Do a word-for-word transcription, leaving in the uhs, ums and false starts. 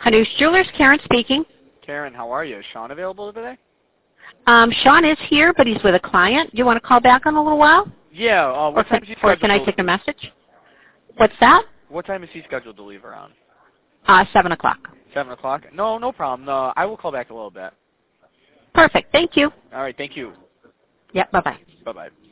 Hanush Jewelers, Karen speaking. Karen, how are you? Is Sean available today? Um, Sean is here, but he's with a client. Do you want to call back in a little while? Yeah. Uh, what or time can, is he or scheduled? can I to, take a message? What's that? What time is he scheduled to leave around? Uh, seven o'clock. Seven o'clock. No, no problem. Uh, I will call back a little bit. Perfect. Thank you. All right. Thank you. Yep. Bye bye. Bye bye.